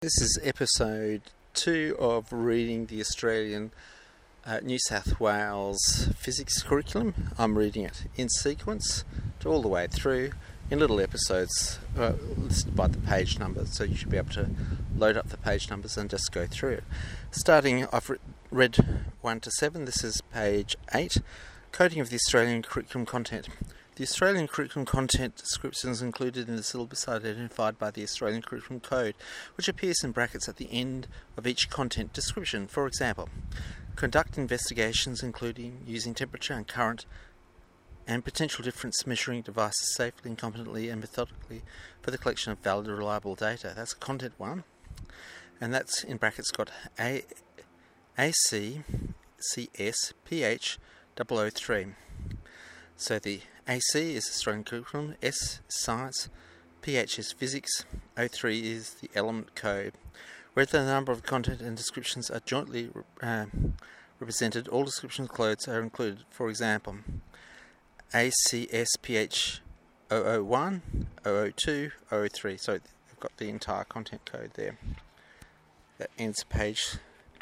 This is episode 2 of reading the Australian New South Wales physics curriculum. I'm reading it in sequence all the way through in little episodes listed by the page number, so you should be able to load up the page numbers and just go through it. Starting, I've read 1 to 7. This is page 8, Coding of the Australian Curriculum Content. The Australian Curriculum Content descriptions included in the syllabus are identified by the Australian Curriculum Code, which appears in brackets at the end of each content description. For example, conduct investigations including using temperature and current and potential difference measuring devices safely and competently and methodically for the collection of valid and reliable data. That's content 1. And that's in brackets got AC, CS, PH, 003. So the AC is Australian Curriculum, S is Science, PH is Physics, 03 is the Element Code. Where the number of content and descriptions are jointly represented, all description codes are included. For example, ACSPH 001, 002, 003. So they've got the entire content code there. That ends page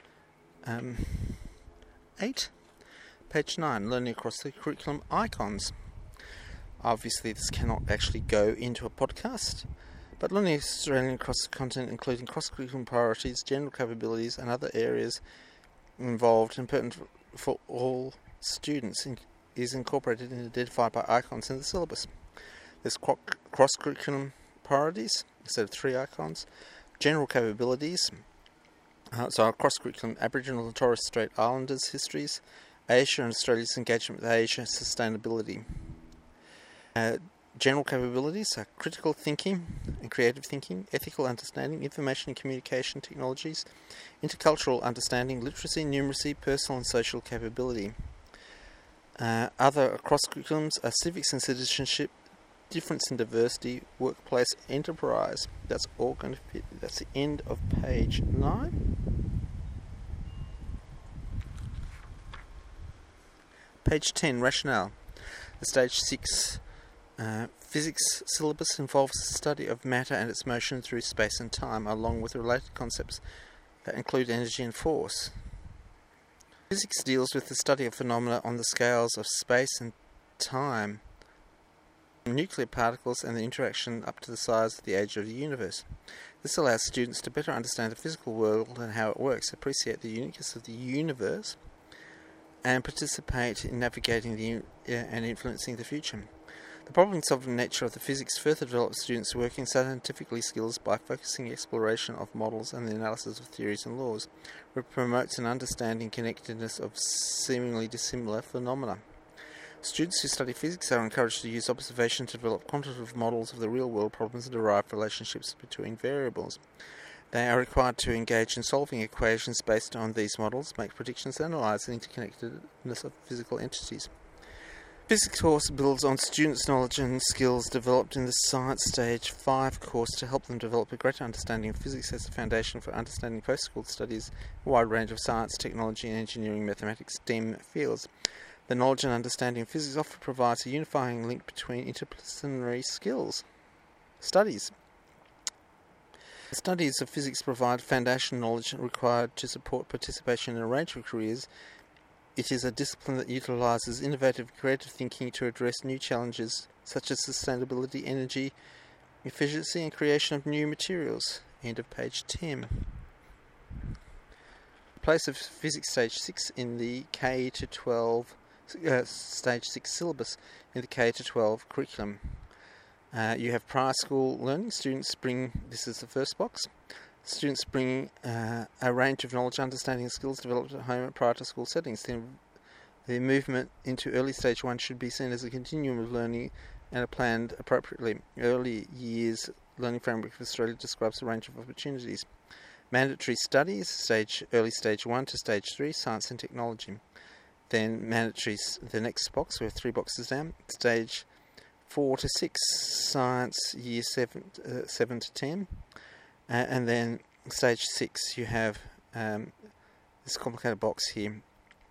8. Page 9, Learning Across the Curriculum Icons. Obviously this cannot actually go into a podcast, but learning Australian across content including cross-curriculum priorities, general capabilities and other areas involved and pertinent for all students is incorporated and identified by icons in the syllabus. There's cross-curriculum priorities instead of 3 icons, general capabilities, so cross-curriculum Aboriginal and Torres Strait Islanders histories, Asia and Australia's engagement with Asia sustainability. General capabilities are critical thinking and creative thinking, ethical understanding, information and communication technologies, intercultural understanding, literacy, numeracy, personal and social capability. Other cross-curriculums are civics and citizenship, difference and diversity, workplace, enterprise. That's all going to fit. That's the end of page 9. Page 10, Rationale. The Stage 6 physics syllabus involves the study of matter and its motion through space and time, along with related concepts that include energy and force. Physics deals with the study of phenomena on the scales of space and time, nuclear particles and the interaction up to the size of the age of the universe. This allows students to better understand the physical world and how it works, appreciate the uniqueness of the universe, and participate in navigating and influencing the future. The problem-solving nature of the physics further develops students' working scientifically skills by focusing exploration of models and the analysis of theories and laws, which promotes an understanding connectedness of seemingly dissimilar phenomena. Students who study physics are encouraged to use observation to develop quantitative models of the real-world problems and derive relationships between variables. They are required to engage in solving equations based on these models, make predictions, and analyse the interconnectedness of physical entities. Physics course builds on students' knowledge and skills developed in the Science Stage 5 course to help them develop a greater understanding of physics as a foundation for understanding post-school studies, a wide range of science, technology, and engineering, mathematics, STEM fields. The knowledge and understanding of physics often provides a unifying link between interdisciplinary studies. The studies of physics provide foundation knowledge required to support participation in a range of careers. It is a discipline that utilises innovative creative thinking to address new challenges such as sustainability, energy, efficiency and creation of new materials. End of page 10. Place of Physics Stage 6 in the K-12 Stage 6 syllabus in the K-12 curriculum. You have prior school learning. Students bring, this is the first box, students bring a range of knowledge, understanding and skills developed at home and prior to school settings. The movement into early stage 1 should be seen as a continuum of learning and are planned appropriately. Early years learning framework of Australia describes a range of opportunities. Mandatory studies, early stage 1 to stage 3, science and technology. Then mandatory, the next box, we have 3 boxes down, stage 4 to 6, science, year 7 to 10. And then stage 6, you have this complicated box here.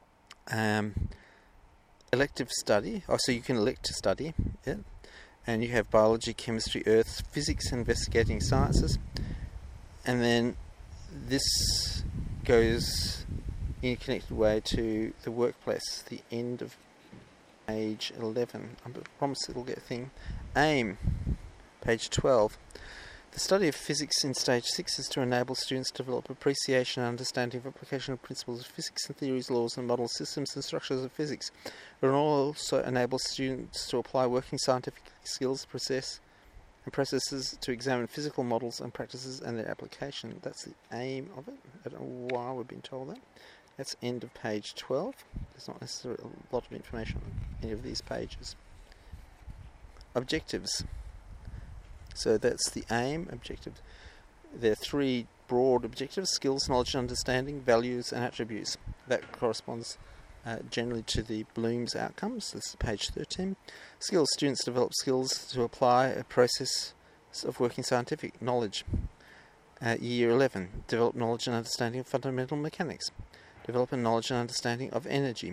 Elective study, so you can elect to study, and you have biology, chemistry, earth, physics, investigating sciences, And then this goes in a connected way to the workplace, the end of page 11. I promise it'll get a thing. Aim, page 12. The study of physics in stage 6 is to enable students to develop appreciation and understanding of application of principles of physics and theories, laws and model systems and structures of physics. It will also enable students to apply working scientific skills, processes to examine physical models and practices and their application. That's the aim of it. I don't know why we've been told that. That's end of page 12. There's not necessarily a lot of information on any of these pages. Objectives. So that's the aim, objective. There are 3 broad objectives: skills, knowledge, understanding, values and attributes. That corresponds generally to the Bloom's outcomes. This is page 13. Skills. Students develop skills to apply a process of working scientific knowledge. Year 11. Develop knowledge and understanding of fundamental mechanics. Develop a knowledge and understanding of energy.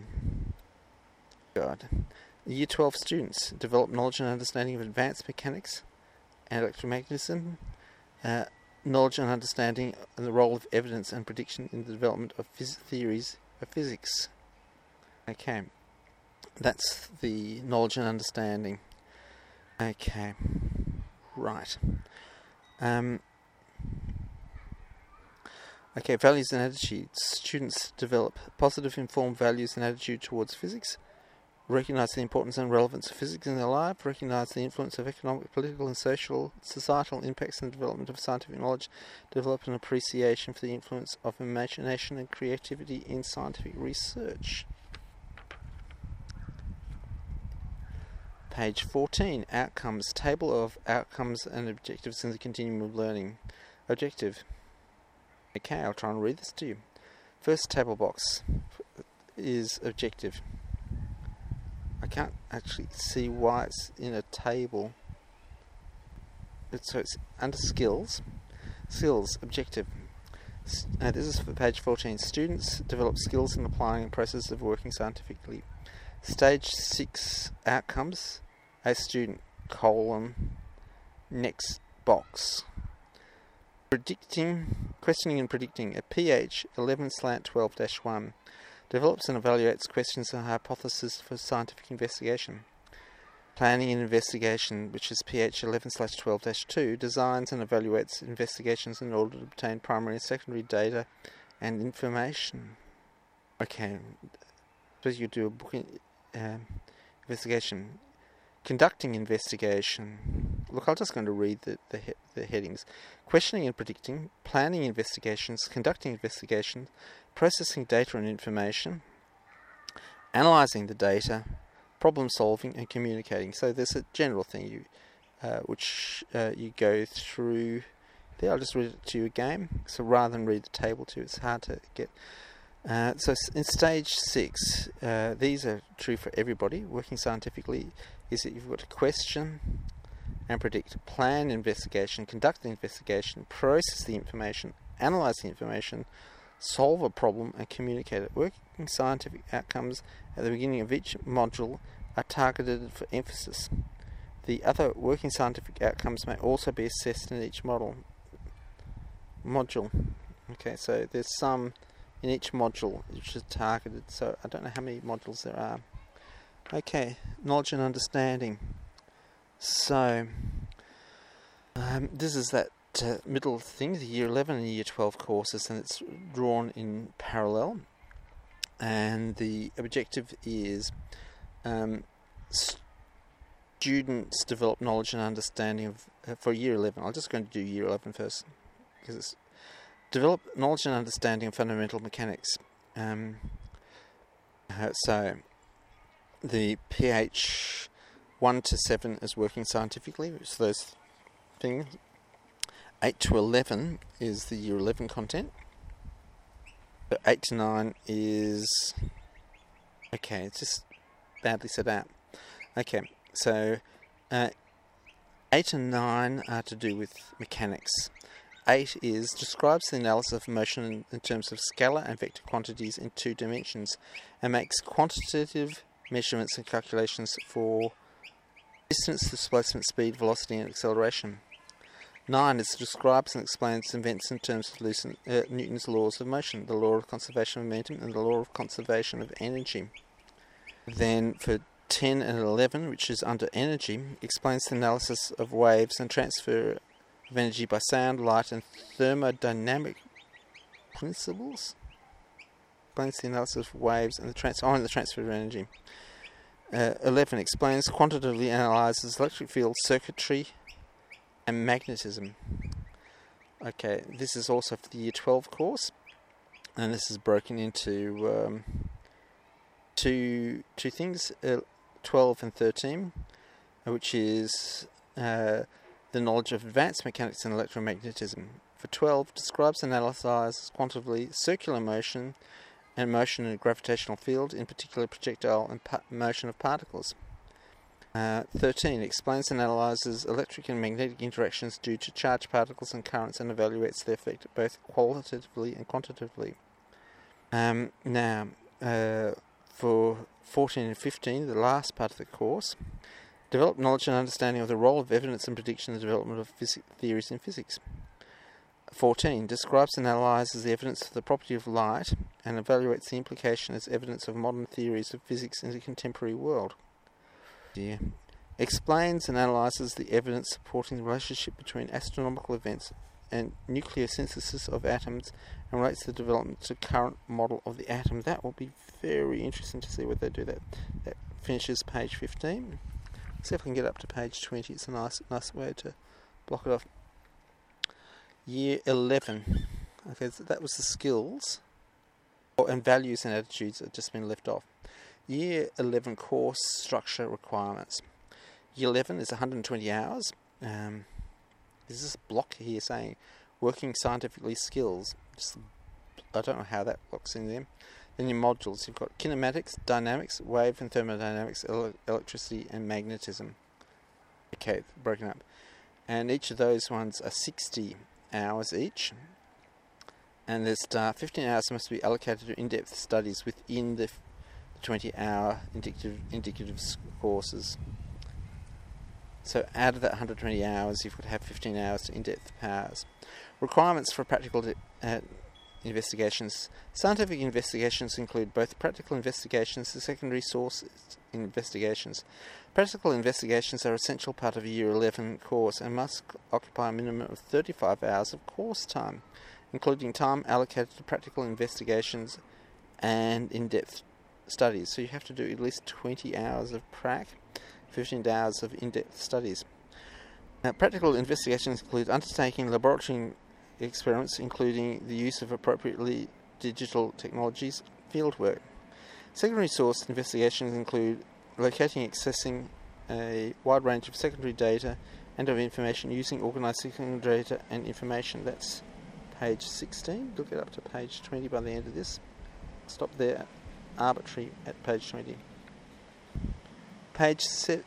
Year 12 students develop knowledge and understanding of advanced mechanics and electromagnetism, knowledge and understanding of the role of evidence and prediction in the development of theories of physics. Okay, that's the knowledge and understanding. Okay, right. Okay, values and attitudes. Students develop positive informed values and attitude towards physics, recognise the importance and relevance of physics in their life, recognise the influence of economic, political and societal impacts in the development of scientific knowledge, develop an appreciation for the influence of imagination and creativity in scientific research. Page 14, outcomes, table of outcomes and objectives in the continuum of learning. Objective. Okay, I'll try and read this to you. First table box is objective. I can't actually see why it's in a table. So it's under skills. Skills, objective. This is for page 14. Students develop skills in applying a process of working scientifically. Stage 6 outcomes. A student, next box. Questioning and predicting. A PH 11/12-1 develops and evaluates questions and hypotheses for scientific investigation. Planning and investigation, which is PH 11/12-2, designs and evaluates investigations in order to obtain primary and secondary data and information. Okay, so you do a book investigation. Conducting investigation. Look, I'm just going to read the headings. Questioning and predicting, planning investigations, conducting investigations, processing data and information, analysing the data, problem solving and communicating. So there's a general thing which you go through there. I'll just read it to you again. So rather than read the table to you, it's hard to get. So in stage 6, these are true for everybody. Working scientifically is that you've got to question and predict, plan investigation, conduct the investigation, process the information, analyse the information, solve a problem and communicate it. Working scientific outcomes at the beginning of each module are targeted for emphasis. The other working scientific outcomes may also be assessed in each module. Okay, so there's some in each module which is targeted, so I don't know how many modules there are. Okay, knowledge and understanding. So this is that middle thing, the year 11 and year 12 courses, and it's drawn in parallel, and the objective is students develop knowledge and understanding of for year 11. I'm just going to do year 11 first, because it's develop knowledge and understanding of fundamental mechanics. So the PH 1-7 is working scientifically, which those things. 8-11 is the year 11 content. But 8-9 is okay. It's just badly set out. Okay, so 8 and 9 are to do with mechanics. 8 describes the analysis of motion in terms of scalar and vector quantities in 2 dimensions, and makes quantitative measurements and calculations for distance, displacement, speed, velocity and acceleration. 9 is describes and explains events in terms of Newton's laws of motion, the law of conservation of momentum and the law of conservation of energy. Then for 10 and 11, which is under energy, explains the analysis of waves and transfer of energy by sound, light and thermodynamic principles. Explains the analysis of waves and the transfer of energy. 11 explains quantitatively analyses electric field circuitry and magnetism. Okay, this is also for the Year 12 course, and this is broken into two things, 12 and 13, which is the knowledge of advanced mechanics and electromagnetism. For 12, describes and analyses quantitatively circular motion and motion in a gravitational field, in particular projectile and motion of particles. 13 explains and analyses electric and magnetic interactions due to charged particles and currents and evaluates their effect both qualitatively and quantitatively. Now, for 14 and 15, the last part of the course, develop knowledge and understanding of the role of evidence and prediction in the development of theories in physics. 14 describes and analyses the evidence of the property of light and evaluates the implication as evidence of modern theories of physics in the contemporary world. Explains and analyses the evidence supporting the relationship between astronomical events and nucleosynthesis of atoms and relates the development to current model of the atom. That will be very interesting to see whether they do that. That finishes page 15. Let's see if I can get up to page 20. It's a nice way to block it off. Year 11. Okay, so that was the skills. And values and attitudes have just been left off. Year 11 course structure requirements. Year 11 is 120 hours. There's this block here saying working scientifically skills. I don't know how that blocks in there. Then your modules, you've got kinematics, dynamics, wave and thermodynamics, electricity and magnetism. Okay, broken up. And each of those ones are 60 hours each. And there's 15 hours must be allocated to in-depth studies within the 20-hour indicative courses. So out of that 120 hours, you've got to have 15 hours to in-depth powers. Requirements for practical investigations. Scientific investigations include both practical investigations and secondary source investigations. Practical investigations are an essential part of a Year 11 course and must occupy a minimum of 35 hours of course time, including time allocated to practical investigations and in-depth studies. So you have to do at least 20 hours of prac, 15 hours of in-depth studies. Now, practical investigations include undertaking laboratory experiments, including the use of appropriately digital technologies, fieldwork. Secondary source investigations include locating and accessing a wide range of secondary data and of information using organised secondary data and information. That's page 16. We'll get up to page 20 by the end of this. Stop there, arbitrary at page 20. Page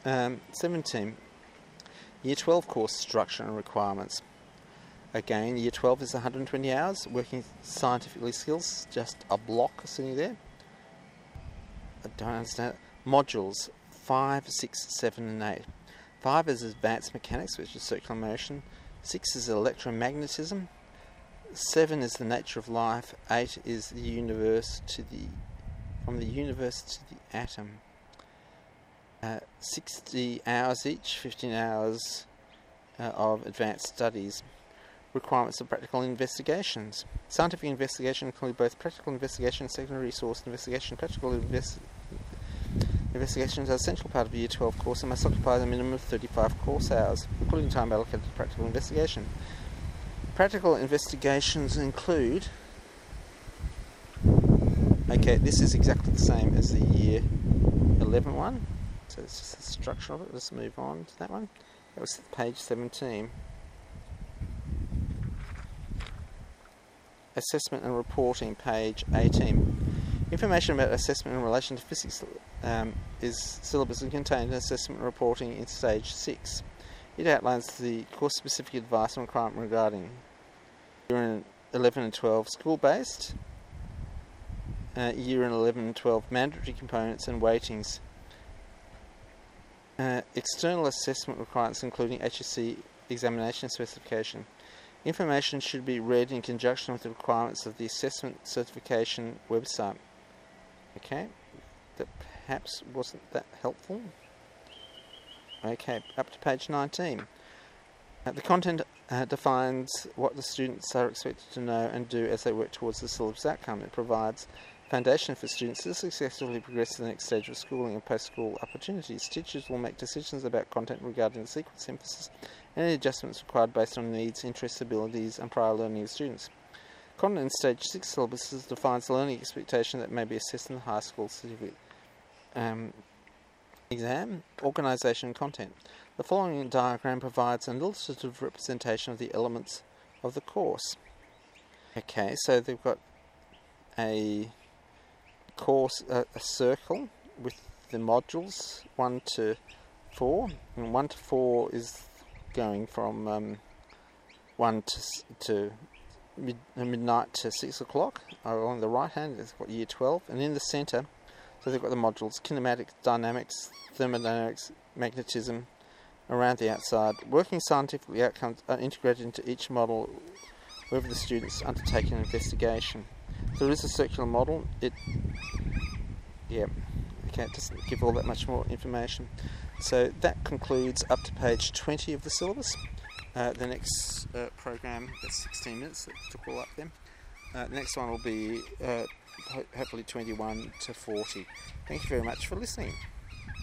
17. Year 12 course structure and requirements. Again, Year 12 is 120 hours, working scientifically skills, just a block sitting there. I don't understand it. Modules 5, 6, 7 and 8. 5 is advanced mechanics, which is circular motion. 6 is electromagnetism. 7 is the nature of life. 8 is the universe from the universe to the atom. 60 hours each, 15 hours of advanced studies. Requirements of practical investigations. Scientific investigation include both practical investigation and secondary source investigation. Practical investigations are an essential part of the Year 12 course and must occupy a minimum of 35 course hours, including time allocated to practical investigation. Practical investigations include... Okay, this is exactly the same as the Year 11 one. So it's just the structure of it. Let's move on to that one. That was page 17. Assessment and reporting, page 18. Information about assessment in relation to physics is syllabus and contained in assessment and reporting in stage 6. It outlines the course-specific advice and requirement regarding Year 11 and 12 school-based, Year 11 and 12 mandatory components and weightings. External assessment requirements including HSC examination specification. Information should be read in conjunction with the requirements of the assessment certification website. Okay, that perhaps wasn't that helpful. Okay, up to page 19. The content defines what the students are expected to know and do as they work towards the syllabus outcome. It provides foundation for students to successfully progress to the next stage of schooling and post-school opportunities. Teachers will make decisions about content regarding the sequence, emphasis, and any adjustments required based on needs, interests, abilities, and prior learning of students. Content in Stage 6 syllabuses defines learning expectation that may be assessed in the high school certificate exam. Organisation and content. The following diagram provides an illustrative representation of the elements of the course. Okay, so they've got a course, a circle with the modules 1 to 4, and 1 to 4 is going from 1 to midnight to 6 o'clock. Along the right hand is got year 12, and in the centre, so they've got the modules kinematics, dynamics, thermodynamics, magnetism around the outside. Working scientifically outcomes are integrated into each model wherever the students undertake an investigation. So there is a circular model. It doesn't give all that much more information. So that concludes up to page 20 of the syllabus. The next program, that's 16 minutes, that took all up then. The next one will be hopefully 21 to 40. Thank you very much for listening.